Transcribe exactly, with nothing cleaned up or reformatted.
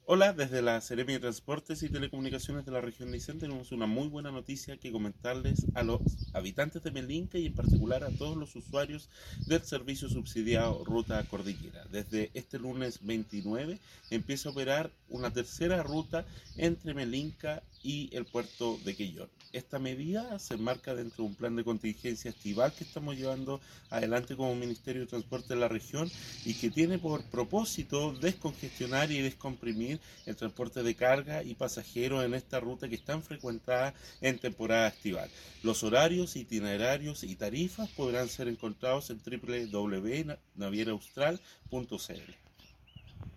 Hola, desde la Seremi de Transportes y Telecomunicaciones de la región de Aysén tenemos una muy buena noticia que comentarles a los habitantes de Melinca y en particular a todos los usuarios del servicio subsidiado Ruta Cordillera. Desde este lunes veintinueve empieza a operar una tercera ruta entre Melinca y el puerto de Quellón. Esta medida se enmarca dentro de un plan de contingencia estival que estamos llevando adelante como Ministerio de Transporte de la región y que tiene por propósito descongestionar y descomprimir el transporte de carga y pasajeros en esta ruta que es tan frecuentada en temporada estival. Los horarios, itinerarios y tarifas podrán ser encontrados en w w w punto naviera austral punto c l.